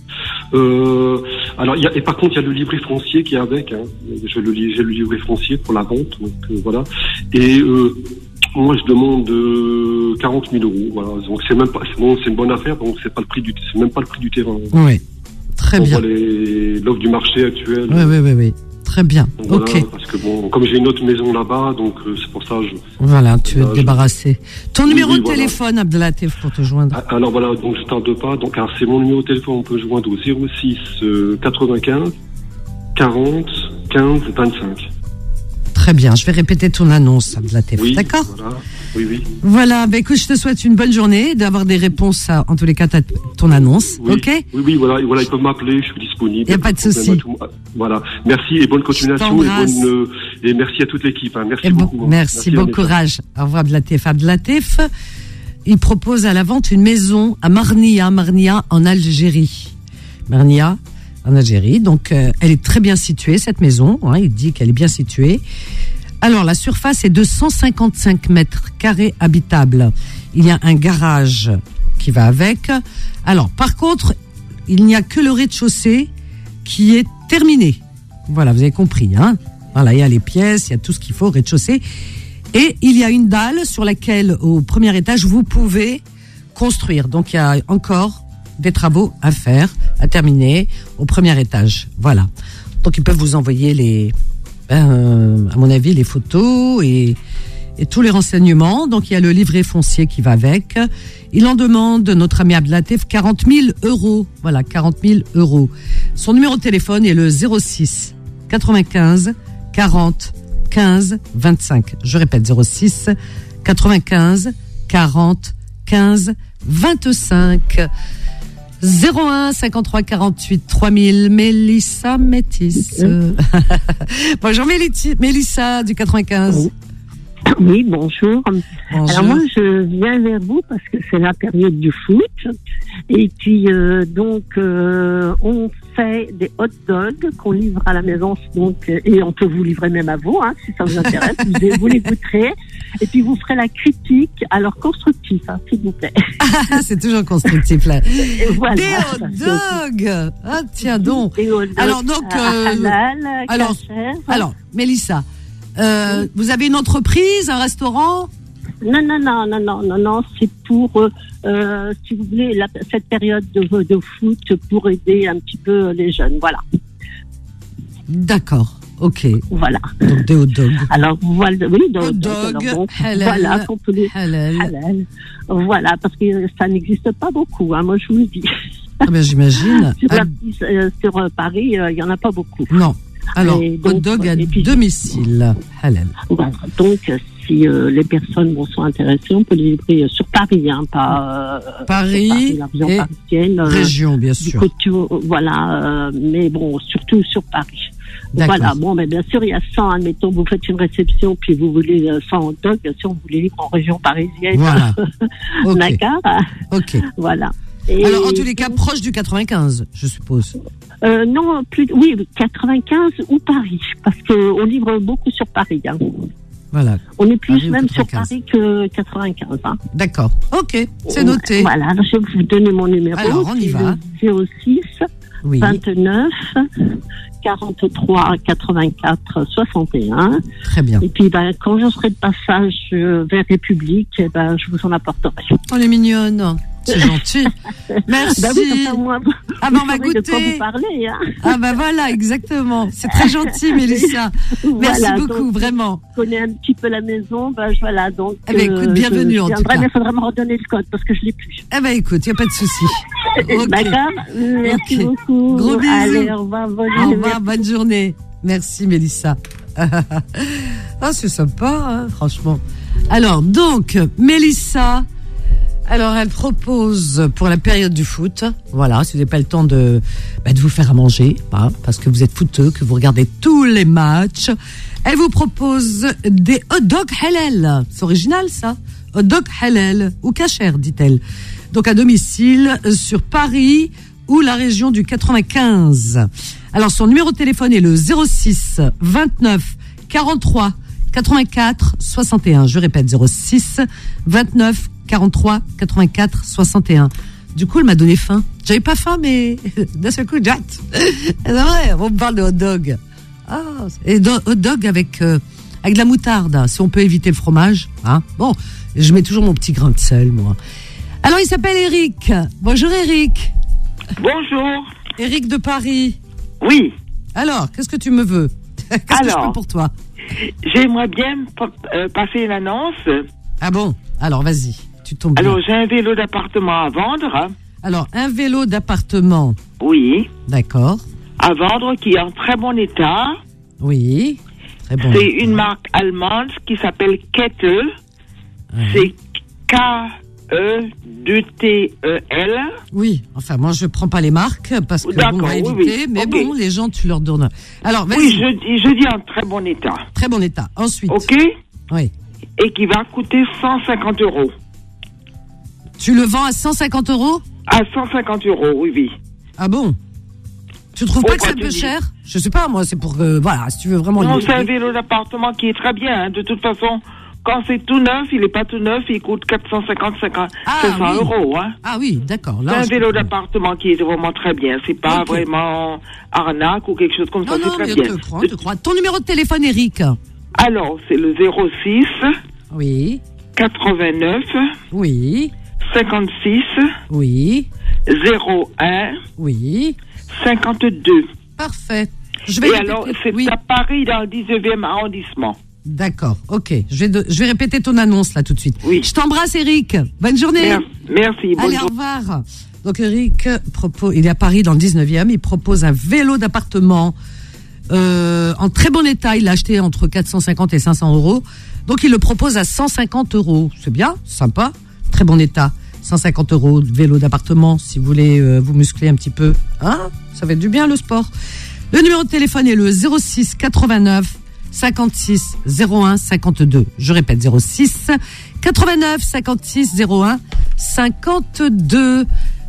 F: Euh, alors, il y a, et par contre, il y a le livret foncier qui est avec. Hein. J'ai le, j'ai le livret foncier pour la vente, donc euh, voilà. Et euh, moi, je demande euh, quarante mille euros. Voilà. Donc c'est même pas, c'est bon, c'est une bonne affaire. Donc c'est pas le prix du, c'est même pas le prix du terrain.
B: Oui. Très
F: on
B: bien.
F: voit les, l'offre du marché actuel.
B: Oui, oui, oui, oui. Très bien.
F: Donc, voilà,
B: ok.
F: Parce que bon, comme j'ai une autre maison là-bas, donc euh, c'est pour ça que je.
B: Voilà, tu veux te débarrasser. Ton
F: oui,
B: numéro
F: oui,
B: de
F: voilà.
B: téléphone, Abdelatif, pour te joindre.
F: Alors voilà, donc je tarde pas. Donc alors, c'est mon numéro de téléphone. On peut joindre au zéro six quatre-vingt-quinze quarante quinze vingt-cinq.
B: Très bien, je vais répéter ton annonce, Abdelatif.
F: Oui,
B: d'accord.
F: Voilà. Oui, oui.
B: Voilà, bah écoute, je te souhaite une bonne journée, d'avoir des réponses à, en tous les cas, à ton annonce,
F: oui,
B: ok?
F: Oui, oui, voilà, voilà, ils peuvent m'appeler, je suis disponible.
B: Il n'y a pas de souci.
F: Voilà, merci et bonne continuation et, bonne, euh, et merci à toute l'équipe. Hein. Merci et beaucoup.
B: Bon, merci, merci, bon courage. Au revoir, Abdelatif. Abdelatif, il propose à la vente une maison à Marnia, Marnia en Algérie. Marnia en Algérie, donc euh, elle est très bien située, cette maison, hein, il dit qu'elle est bien située. Alors, la surface est de cent cinquante-cinq mètres carrés habitables. Il y a un garage qui va avec. Alors, par contre, il n'y a que le rez-de-chaussée qui est terminé. Voilà, vous avez compris, hein. Voilà, il y a les pièces, il y a tout ce qu'il faut au rez-de-chaussée. Et il y a une dalle sur laquelle, au premier étage, vous pouvez construire. Donc, il y a encore des travaux à faire, à terminer au premier étage. Voilà. Donc, ils peuvent vous envoyer les... Euh, à mon avis, les photos et, et tous les renseignements. Donc, il y a le livret foncier qui va avec. Il en demande, notre ami Abdelatif, quarante mille euros. Voilà, quarante mille euros. Son numéro de téléphone est le zéro six quatre-vingt-quinze quarante quinze vingt-cinq. Je répète, zéro six quatre-vingt-quinze quarante quinze vingt-cinq. zéro un cinquante-trois quarante-huit trois mille. Mélissa Métis. Bonjour Mélissa du quatre-vingt-quinze.
G: Oui, bonjour. bonjour. Alors moi, je viens vers vous parce que c'est la période du foot. Et puis, euh, donc, euh, on fait des hot dogs qu'on livre à la maison. Donc, et on peut vous livrer même à vous, hein, si ça vous intéresse. vous, vous les goûterez. Et puis, vous ferez la critique. Alors, constructif, hein, s'il vous plaît.
B: C'est toujours constructif, là.
G: Voilà.
B: Des hot dogs. Ah, tiens donc.
G: Des hot dogs.
B: Alors, donc, euh,
G: halal,
B: alors,
G: cachère.
B: alors, Mélissa, euh, oui. vous avez une entreprise, un restaurant?
G: Non, non, non, non, non, non, non, c'est pour, euh, si vous voulez, la, cette période de, de foot pour aider un petit peu les jeunes, voilà.
B: D'accord, ok.
G: Voilà.
B: Donc des hot dogs.
G: Alors, voilà, oui, des
B: hot dogs, donc, halal,
G: voilà, qu'on peut les,
B: halal.
G: halal. Voilà, parce que ça n'existe pas beaucoup, hein, moi je vous le dis.
B: Ah ben j'imagine.
G: sur,
B: ah.
G: la, euh, sur Paris, il euh, n'y en a pas beaucoup.
B: Non. Alors, donc, hot dog à puis, domicile, halal.
G: Voilà, donc si euh, les personnes bon, sont intéressées, on peut les livrer sur Paris, hein, pas
B: euh, Paris, Paris
G: la région
B: et
G: parisienne,
B: région bien sûr.
G: Côté, voilà, euh, mais bon, surtout sur Paris. Voilà, bon, mais bien sûr, il y a cent, admettons, vous faites une réception, puis vous voulez cent hot dogs, bien sûr, vous les livrez en région parisienne.
B: Voilà.
G: Okay. D'accord.
B: Ok.
G: Voilà. Et
B: alors, en tous les cas, proche du quatre-vingt-quinze, je suppose.
G: Euh, non, plus, oui, quatre-vingt-quinze ou Paris, parce qu'on livre beaucoup sur Paris. Hein.
B: Voilà.
G: On est plus Paris même sur Paris que quatre-vingt-quinze. Hein.
B: D'accord. Ok, c'est noté.
G: Voilà, alors je vais vous donner mon numéro.
B: Alors, on y va.
G: zéro six,
B: oui.
G: vingt-neuf, quarante-trois, quatre-vingt-quatre, soixante et un.
B: Très bien.
G: Et puis, ben, quand je serai de passage vers République, eh ben, je vous en apporterai.
B: Oh, elle est mignonne. C'est gentil. Merci.
G: Bah oui, enfin, moi,
B: ah ben on va goûter.
G: De quoi vous parler, hein.
B: Ah ben voilà, exactement. C'est très gentil, Mélissa. Merci voilà, beaucoup,
G: donc,
B: vraiment.
G: Je connais un petit peu la maison, ben voilà, donc.
B: Eh ben écoute, bienvenue
G: je,
B: en tout cas.
G: Mais il faudra me redonner le code parce que je l'ai plus.
B: Eh ben écoute, il n'y a pas de souci.
G: Okay. D'accord. Merci okay. beaucoup.
B: Gros bisous.
G: Allez, au revoir, bonne
B: journée. Au revoir, bonne journée. Merci Mélissa. Ah, c'est sympa, hein, franchement. Alors, donc, Mélissa. Alors, elle propose pour la période du foot, voilà, si vous n'avez pas le temps de, bah, de vous faire à manger, hein, parce que vous êtes footeux, que vous regardez tous les matchs, elle vous propose des hot dogs halal. C'est original, ça. Hot dog halal, ou kasher, dit-elle. Donc, à domicile, sur Paris ou la région du quatre-vingt-quinze. Alors, son numéro de téléphone est le zéro six, vingt-neuf, quarante-trois, quatre-vingt-quatre, soixante et un. Je répète, zéro six, vingt-neuf, quarante-trois, quatre-vingt-quatre, soixante et un. Du coup, elle m'a donné faim. J'avais pas faim, mais d'un seul coup, j'ai hâte. C'est vrai, on me parle de hot dog. Ah, et de hot dog avec, euh, avec de la moutarde, si on peut éviter le fromage. Hein. Bon, je mets toujours mon petit grain de sel, moi. Alors, il s'appelle Eric. Bonjour, Eric.
H: Bonjour.
B: Eric de Paris.
H: Oui.
B: Alors, qu'est-ce que tu me veux? Qu'est-ce Alors, que je peux pour toi?
H: J'aimerais bien euh, passer une annonce.
B: Ah bon? Alors, vas-y. Tu tombes bien.
H: Alors, j'ai un vélo d'appartement à vendre.
B: Alors, un vélo d'appartement.
H: Oui.
B: D'accord.
H: À vendre, qui est en très bon état.
B: Oui. Très bon
H: C'est
B: état.
H: une marque allemande qui s'appelle Kettel. Oui. C'est K E deux T E L.
B: Oui. Enfin, moi, je prends pas les marques parce que bon, on va éviter. Oui, oui. Mais okay. Bon, les gens, tu leur donnes. Alors, vas-y.
H: Oui, je, je dis en très bon état.
B: Très bon état. Ensuite.
H: OK.
B: Oui.
H: Et qui va coûter cent cinquante euros.
B: Tu le vends à cent cinquante euros?
H: À cent cinquante euros, oui, oui.
B: Ah bon? Tu trouves pas que c'est un peu cher? Je sais pas, moi, c'est pour que, voilà, si tu veux vraiment...
H: Non, c'est un vélo d'appartement qui est très bien, hein. De toute façon, quand c'est tout neuf, il est pas tout neuf, il coûte quatre cent cinquante, cinq cents
B: oui.
H: euros, hein.
B: Ah oui, d'accord.
H: C'est un vélo d'appartement qui est vraiment très bien. C'est pas okay. vraiment arnaque ou quelque chose comme
B: non,
H: ça,
B: non,
H: c'est très
B: mais
H: bien.
B: Je te crois, je te crois. Ton numéro de téléphone, Eric?
H: Alors, c'est le zéro six.
B: Oui.
H: quatre-vingt-neuf.
B: Oui.
H: cinquante-six.
B: Oui.
H: zéro un.
B: Oui.
H: cinquante-deux.
B: Parfait. Je vais
H: Et
B: répéter.
H: alors, c'est
B: oui.
H: à Paris, dans le dix-neuvième arrondissement.
B: D'accord, ok. Je vais, de, je vais répéter ton annonce là tout de suite.
H: Oui.
B: Je t'embrasse, Eric. Bonne journée.
H: Merci. Merci.
B: Allez, au revoir. Donc, Eric, propose, il est à Paris, dans le dix-neuvième. Il propose un vélo d'appartement euh, en très bon état. Il l'a acheté entre quatre cent cinquante et cinq cents euros. Donc, il le propose à cent cinquante euros. C'est bien, sympa. Très bon état. cent cinquante euros de vélo d'appartement, si vous voulez euh, vous muscler un petit peu. Hein? Ça fait du bien, le sport. Le numéro de téléphone est le zéro six, quatre-vingt-neuf, cinquante-six zéro un cinquante-deux. Je répète, zéro six quatre-vingt-neuf cinquante-six zéro un cinquante-deux.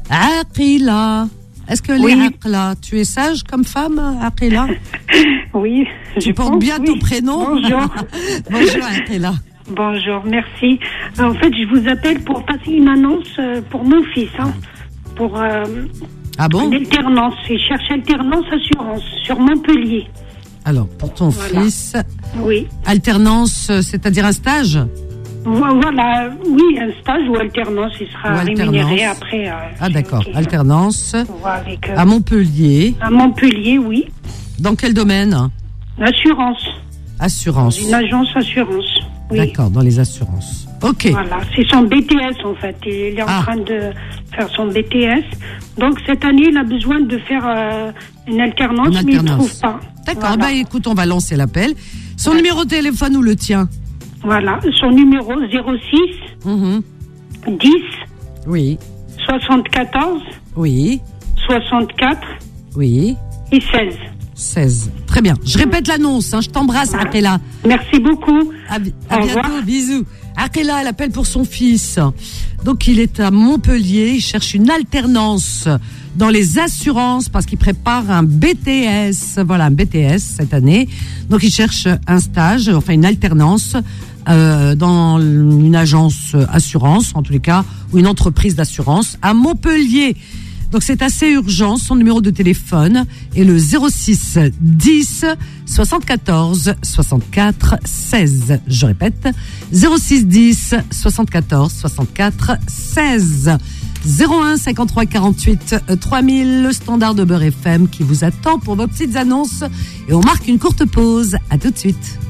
B: Aqila. Est-ce que
I: oui.
B: les Aqila, tu es sage comme femme, Aqila?
I: Oui.
B: Tu portes pense, bien oui. ton prénom?
I: Bonjour.
B: Bonjour Aqila.
I: Bonjour, merci. En fait, je vous appelle pour passer une annonce pour mon fils, hein, pour euh,
B: ah bon?
I: l'alternance. Il cherche alternance assurance sur Montpellier.
B: Alors, pour ton voilà. fils,
I: oui.
B: alternance, c'est-à-dire un stage?
I: Voilà, oui, un stage ou alternance, il sera rémunéré après. Euh,
B: ah d'accord,
I: okay.
B: alternance
I: avec, euh,
B: à Montpellier.
I: À Montpellier, oui.
B: Dans quel domaine?
I: Assurance.
B: Assurance.
I: Dans une agence assurance, oui.
B: D'accord, dans les assurances. Ok.
I: Voilà, c'est son B T S en fait. Il est en ah. train de faire son B T S. Donc cette année, il a besoin de faire euh, une, alternance, une alternance, mais il ne trouve pas.
B: D'accord, voilà. Bah écoute, on va lancer l'appel. Son ouais. numéro de téléphone ou le tien?
I: Voilà, son numéro zéro six
B: mmh.
I: dix
B: oui.
I: soixante-quatorze
B: oui.
I: soixante-quatre
B: oui.
I: et seize.
B: seize. Très bien. Je répète l'annonce. Hein. Je t'embrasse, voilà. Aqila.
I: Merci beaucoup.
B: À, à bientôt. Revoir. Bisous. Aqila, elle appelle pour son fils. Donc, il est à Montpellier. Il cherche une alternance dans les assurances parce qu'il prépare un B T S. Voilà, un B T S cette année. Donc, il cherche un stage, enfin une alternance euh, dans une agence assurance, en tous les cas, ou une entreprise d'assurance à Montpellier. Donc, c'est assez urgent. Son numéro de téléphone est le zéro six dix soixante-quatorze soixante-quatre seize. Je répète, zéro six dix soixante-quatorze soixante-quatre seize. zéro un cinquante-trois quarante-huit trois mille, le standard de Beurre F M qui vous attend pour vos petites annonces. Et on marque une courte pause. À tout de suite.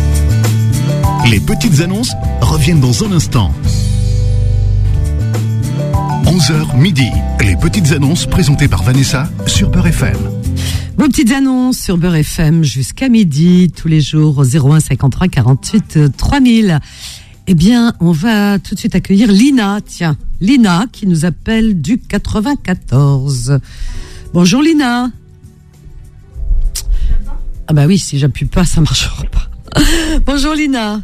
A: Les petites annonces reviennent dans un instant. onze heures midi, les petites annonces présentées par Vanessa sur Beurre F M.
B: Vos petites annonces sur Beurre F M jusqu'à midi, tous les jours au zéro un cinquante-trois quarante-huit trois mille. Eh bien, on va tout de suite accueillir Lina. Tiens, Lina qui nous appelle du quatre-vingt-quatorze. Bonjour Lina. Ah bah oui, si j'appuie pas, ça marchera pas. Bonjour Lina.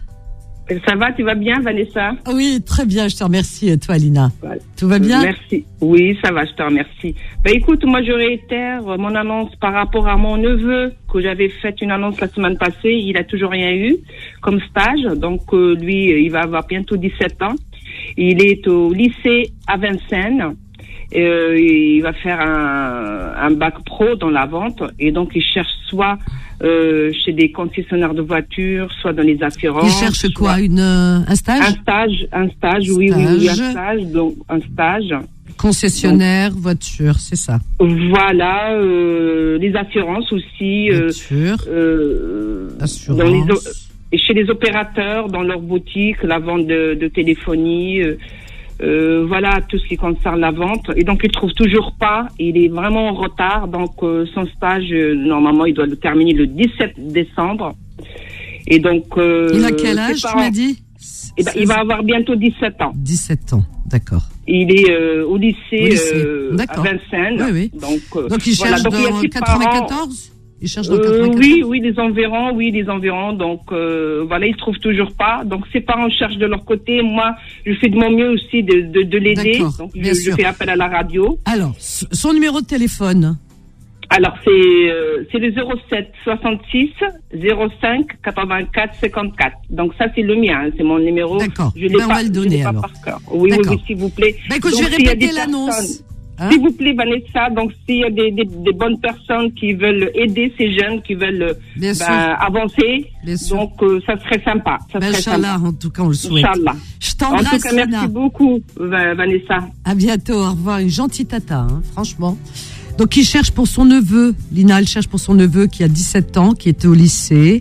J: Ça va, tu vas bien, Vanessa?
B: Oui, très bien, je te remercie. Et toi, Lina? Ouais. Tout va bien?
J: Merci. Oui, ça va, je te remercie. Ben, écoute, moi, je réitère mon annonce par rapport à mon neveu, que j'avais fait une annonce la semaine passée. Il a toujours rien eu comme stage. Donc, euh, lui, il va avoir bientôt dix-sept ans. Il est au lycée à Vincennes. Euh, il va faire un, un bac pro dans la vente. Et donc, il cherche soit Euh, chez des concessionnaires de voitures, soit dans les assurances.
B: Il cherche quoi, une, euh, un stage?
J: Un stage, un stage, oui, oui, oui, un stage, donc un stage.
B: Concessionnaire, donc, voiture, c'est ça.
J: Voilà, euh, les assurances aussi.
B: Voiture,
J: euh,
B: assurance.
J: Dans les, et chez les opérateurs, dans leurs boutiques, la vente de, de téléphonie. Euh, Euh, voilà, tout ce qui concerne la vente. Et donc, il trouve toujours pas. Il est vraiment en retard. Donc, euh, son stage, euh, normalement, il doit le terminer le dix-sept décembre. Et donc... Euh,
B: il a quel âge, tu m'as dit?
J: Eh ben, il va avoir bientôt dix-sept ans.
B: dix-sept ans, d'accord.
J: Il est euh, au lycée, au lycée. Euh, à Vincennes.
B: Oui, oui.
J: Donc, euh,
B: donc il cherche voilà, donc, dans quatre-vingt-quatorze? Il cherche dans
J: euh, oui, oui, les environs, oui, les environs. Donc euh, voilà, ils trouvent toujours pas. Donc ses parents cherchent de leur côté. Moi, je fais de mon mieux aussi de, de, de l'aider.
B: D'accord,
J: donc
B: bien
J: je,
B: sûr.
J: je fais appel à la radio.
B: Alors, son numéro de téléphone.
J: Alors c'est euh, c'est le zéro sept soixante-six zéro cinq quatre-vingt-quatre cinquante-quatre. Donc ça c'est le mien, hein, c'est mon numéro.
B: D'accord.
J: Je l'ai
B: ben,
J: pas,
B: on va le donner
J: je l'ai
B: alors.
J: Pas par cœur. Oui, oui, oui, s'il vous plaît.
B: Ben, écoute,
J: donc,
B: je vais répéter l'annonce.
J: Hein? S'il vous plaît, Vanessa, donc s'il y a des, des, des bonnes personnes qui veulent aider ces jeunes, qui veulent ben, avancer, donc euh, ça serait sympa. Ça
B: ben,
J: serait
B: Inch'Allah,
J: sympa.
B: en tout cas, on le souhaite.
J: Inch'Allah.
B: Je t'embrasse,
J: En tout cas, merci
B: Lina.
J: beaucoup, Vanessa.
B: À bientôt, au revoir. Une gentille tata, hein, franchement. Donc, il cherche pour son neveu. Lina, elle cherche pour son neveu qui a dix-sept ans, qui était au lycée.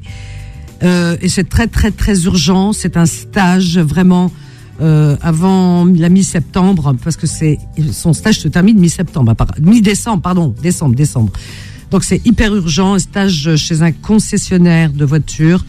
B: Euh, et c'est très, très, très urgent. C'est un stage vraiment... Euh, avant la mi-septembre, parce que c'est son stage se termine mi-septembre, mi-décembre, pardon, décembre, décembre. Donc c'est hyper urgent, un stage chez un concessionnaire de voitures,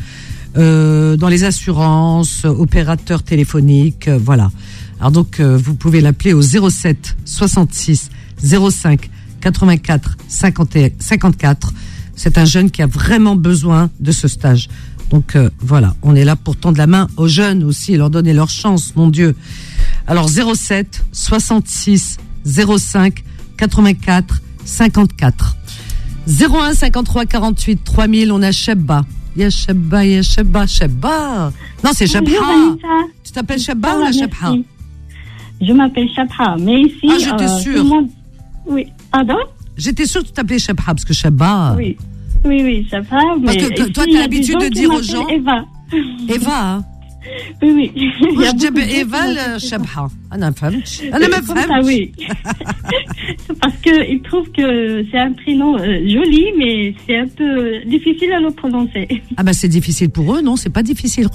B: euh, dans les assurances, opérateurs téléphoniques, euh, voilà. Alors donc euh, vous pouvez l'appeler au zéro sept soixante-six zéro cinq quatre-vingt-quatre cinquante-quatre, C'est un jeune qui a vraiment besoin de ce stage. Donc euh, voilà, on est là pour tendre la main aux jeunes aussi et leur donner leur chance, mon Dieu. Alors zéro sept soixante-six zéro cinq quatre-vingt-quatre cinquante-quatre zéro un cinquante-trois quarante-huit trois mille. On a Shebba. Ya Shebba, ya Shebba, Shebba. Non, c'est Shebha. Tu t'appelles Shebba ou la Shebha?
K: Je m'appelle Shebha, mais ici.
B: Ah, j'étais euh, sûre.
K: Monde... Oui, pardon?
B: J'étais sûre que tu t'appelais Shebha parce que Shebba.
K: Oui. Oui, oui, ça va.
B: Parce que, que toi, tu as l'habitude de dire aux gens.
K: Eva.
B: Eva, hein?
K: Oui, oui.
B: Moi, je dis Eva, Shabha. أنا فهمت. أنا ما فهمت.
K: Ah oui. Parce que il trouve que c'est un prénom euh, joli, mais c'est un peu difficile à le prononcer.
B: Ah ben c'est difficile pour eux, non? C'est pas difficile.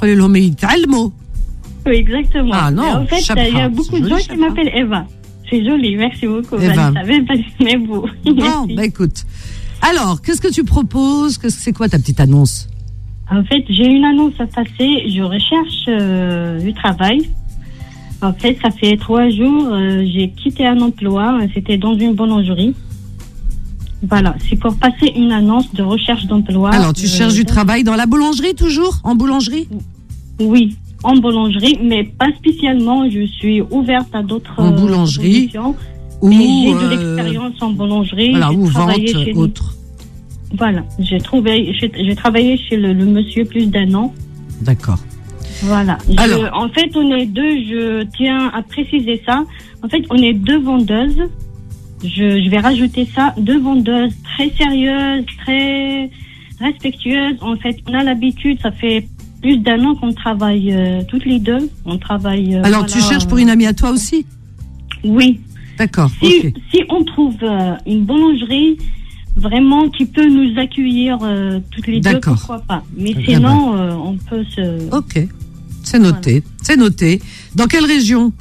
K: Oui, exactement.
B: Ah non.
K: Mais en fait, il y a beaucoup de gens qui m'appellent Eva. C'est joli, merci beaucoup.
B: Eva.
K: Ça va passer vous.
B: Bon, bah écoute. Alors, qu'est-ce que tu proposes? C'est quoi ta petite annonce?
K: En fait, j'ai une annonce à passer. Je recherche euh, du travail. En fait, ça fait trois jours, euh, j'ai quitté un emploi. C'était dans une boulangerie. Voilà, c'est pour passer une annonce de recherche d'emploi.
B: Alors, tu euh, cherches du travail dans la boulangerie toujours? En boulangerie?
K: Oui, en boulangerie, mais pas spécialement. Je suis ouverte à d'autres
B: en boulangerie
K: euh,
B: ou
K: j'ai de
B: euh,
K: l'expérience en boulangerie.
B: Voilà, ou vente
K: chez
B: autre.
K: Nous. Voilà, j'ai trouvé, j'ai, j'ai travaillé chez le, le monsieur plus d'un an.
B: D'accord.
K: Voilà.
B: Alors,
K: je, en fait, on est deux. Je tiens à préciser ça. En fait, on est deux vendeuses. Je, je vais rajouter ça. Deux vendeuses très sérieuses, très respectueuses. En fait, on a l'habitude. Ça fait plus d'un an qu'on travaille euh, toutes les deux. On travaille. Euh,
B: Alors,
K: voilà,
B: tu cherches pour une amie à toi aussi?
K: Oui.
B: D'accord.
K: Si,
B: okay.
K: si on trouve euh, une boulangerie vraiment qui peut nous accueillir euh, toutes les deux, pourquoi pas. Mais
B: ah,
K: sinon,
B: ben.
K: euh, on peut se...
B: Ok, c'est noté, voilà. C'est noté. Dans quelle région?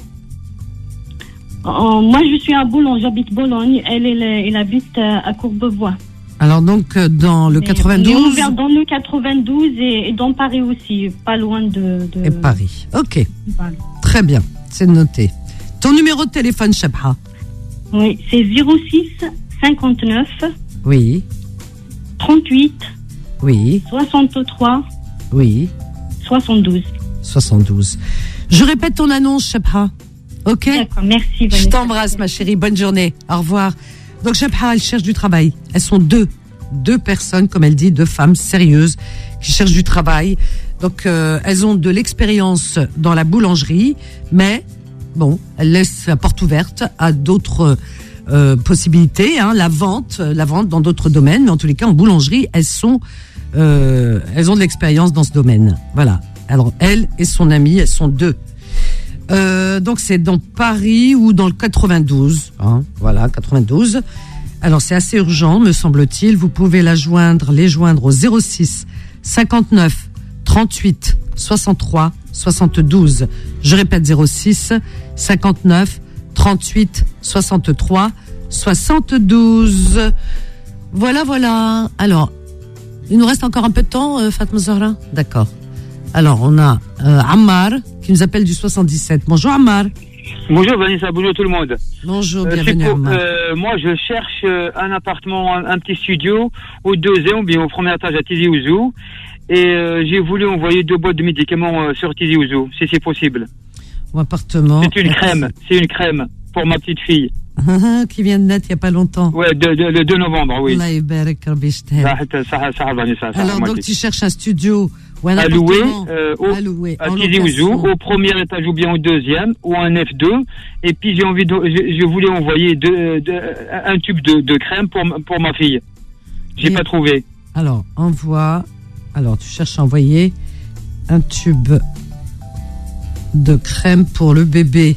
K: euh, Moi, je suis à Boulogne, j'habite Boulogne. Elle, elle, elle habite à Courbevoie.
B: Alors donc, dans le
K: Mais
B: quatre-vingt-douze
K: on est ouvert dans le quatre-vingt-douze et, et dans Paris aussi, pas loin de... de...
B: Et Paris, ok.
K: Voilà.
B: Très bien, c'est noté. Ton numéro de téléphone, Shebha?
K: Oui, c'est zéro six cinquante-neuf
B: Oui.
K: trente-huit
B: Oui.
K: soixante-trois
B: Oui.
K: soixante-douze
B: soixante-douze. Je répète ton annonce, Shebha. Ok?
K: D'accord, merci.
B: Je t'embrasse, ma chérie. Bonne journée. Au revoir. Donc, Shebha, elle cherche du travail. Elles sont deux. Deux personnes, comme elle dit, deux femmes sérieuses qui cherchent du travail. Donc, euh, elles ont de l'expérience dans la boulangerie, mais bon, elles laissent la porte ouverte à d'autres euh, possibilités, hein, la vente, la vente dans d'autres domaines. Mais en tous les cas, en boulangerie, elles sont, euh, elles ont de l'expérience dans ce domaine. Voilà. Alors, elle et son amie, elles sont deux. Euh, donc c'est dans Paris ou dans le quatre-vingt-douze, hein, voilà, quatre-vingt-douze. Alors c'est assez urgent, me semble-t-il. Vous pouvez la joindre, les joindre au zéro six cinquante-neuf trente-huit soixante-trois soixante-douze. Je répète, zéro six cinquante-neuf trente-huit soixante-trois soixante-douze. Voilà, voilà. Alors, il nous reste encore un peu de temps, euh, Fatma Zahra. D'accord. Alors, on a euh, Ammar qui nous appelle du soixante-dix-sept. Bonjour Ammar.
L: Bonjour Vanessa, bonjour tout le monde.
B: Bonjour, bienvenue
L: euh,
B: Ammar.
L: Euh, moi, je cherche euh, un appartement, un, un petit studio au deuxième, bien au premier étage à Tizi Ouzou. Et euh, j'ai voulu envoyer deux boîtes de médicaments euh, sur Tizi Ouzou, si c'est possible.
B: Mon appartement.
L: C'est une crème, c'est une crème pour ma petite fille.
B: Qui vient de naître il n'y a pas longtemps.
L: Ouais, de, de, le deux novembre, oui.
B: Allah yabarak, Rabbi yajtahak.
L: Ça, ça, ça, Vanessa, ça,
B: Alors, donc, tu cherches un studio ou un
L: à
B: appartement
L: louer, euh, au,
B: à louer,
L: à
B: en
L: Tizi Ouzou, au premier étage ou bien au deuxième, ou un F deux. Et puis, j'ai envie de, je, je voulais envoyer deux, deux, un tube de, de crème pour, pour ma fille. J'ai
B: Et
L: pas trouvé.
B: Alors, envoie. Alors, tu cherches à envoyer un tube de crème pour le bébé.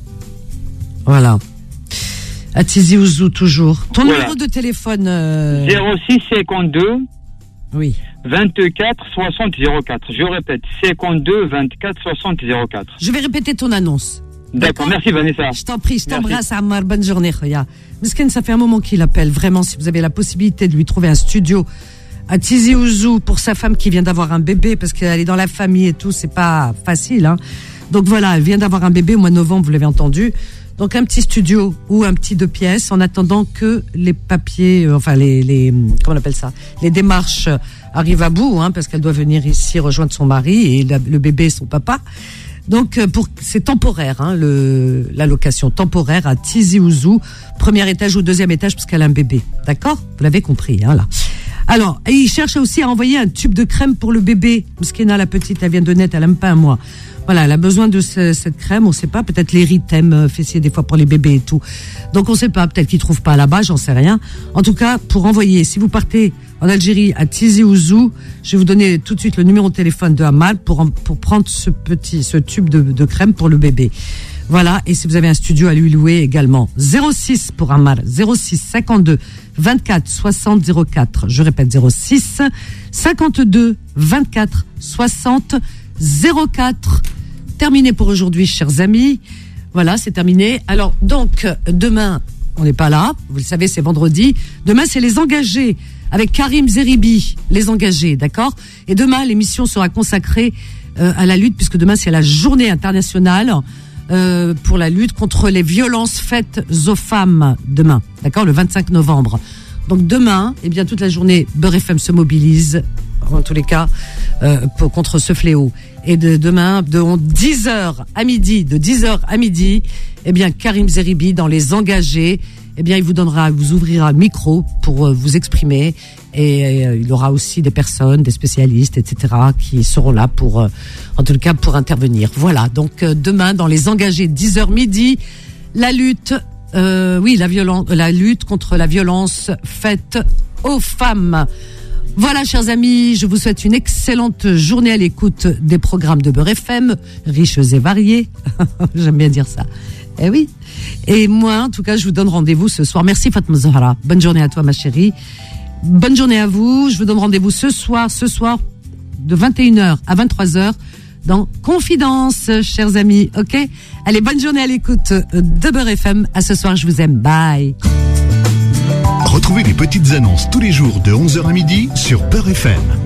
B: Voilà. À Tizi Ouzou, toujours. Ton
L: voilà.
B: Numéro de téléphone euh...
L: zéro six cinquante-deux
B: Oui.
L: vingt-quatre soixante zéro quatre. Je répète, cinquante-deux vingt-quatre soixante zéro quatre.
B: Je vais répéter ton annonce.
L: D'accord, merci Vanessa.
B: Je t'en prie, je t'embrasse, Ammar. Bonne journée, Khoya. Miskin, ça fait un moment qu'il appelle. Vraiment, si vous avez la possibilité de lui trouver un studio à Tizi Ouzou pour sa femme qui vient d'avoir un bébé, parce qu'elle est dans la famille et tout, c'est pas facile, hein. Donc voilà, elle vient d'avoir un bébé au mois de novembre, vous l'avez entendu. Donc un petit studio ou un petit deux pièces en attendant que les papiers, euh, enfin les, les, comment on appelle ça, les démarches arrivent à bout, hein, parce qu'elle doit venir ici rejoindre son mari et la, le bébé son papa. Donc pour c'est temporaire, hein, le la location temporaire à Tizi Ouzou, premier étage ou deuxième étage parce qu'elle a un bébé, d'accord ? Vous l'avez compris, hein là. Alors, et il cherche aussi à envoyer un tube de crème pour le bébé. Mouskina, la petite, elle vient de naître, elle a même pas un mois. Voilà, elle a besoin de ce, cette crème, on sait pas, peut-être les rythmes fessiers des fois pour les bébés et tout. Donc on sait pas, peut-être qu'ils trouvent pas là-bas, j'en sais rien. En tout cas, pour envoyer, si vous partez en Algérie à Tizi Ouzou, je vais vous donner tout de suite le numéro de téléphone de Amal pour pour prendre ce petit ce tube de, de crème pour le bébé. Voilà, et si vous avez un studio à lui louer également, zéro six pour Amal, zéro six cinquante-deux vingt-quatre soixante zéro quatre. Je répète, zéro six cinquante-deux vingt-quatre soixante zéro quatre. Terminé pour aujourd'hui, chers amis. Voilà, c'est terminé. Alors, donc, demain, on n'est pas là. Vous le savez, c'est vendredi. Demain, c'est les engagés avec Karim Zeribi. Les engagés, d'accord ? Et demain, l'émission sera consacrée euh, à la lutte, puisque demain, c'est la journée internationale euh, pour la lutte contre les violences faites aux femmes. Demain, d'accord ? Le vingt-cinq novembre. Donc, demain, eh bien, toute la journée, Beurre F M se mobilise, en tous les cas, euh, pour, contre ce fléau. Et de demain, de dix heures à midi, de dix heures à midi, eh bien, Karim Zeribi, dans les engagés, eh bien, il vous donnera, vous ouvrira le micro pour euh, vous exprimer. Et euh, il aura aussi des personnes, des spécialistes, et cetera, qui seront là pour, euh, en tout cas, pour intervenir. Voilà. Donc, euh, demain, dans les engagés, dix heures midi, la lutte, euh, oui, la violence, la lutte contre la violence faite aux femmes. Voilà, chers amis, je vous souhaite une excellente journée à l'écoute des programmes de Beurre F M, riches et variés. J'aime bien dire ça. Eh oui. Et moi, en tout cas, je vous donne rendez-vous ce soir. Merci Fatma Zahra. Bonne journée à toi, ma chérie. Bonne journée à vous. Je vous donne rendez-vous ce soir, ce soir, de vingt et une heures à vingt-trois heures, dans Confidence, chers amis. OK ? Allez, bonne journée à l'écoute de Beurre F M. À ce soir, je vous aime. Bye.
A: Retrouvez les petites annonces tous les jours de onze heures à midi sur Beurre F M.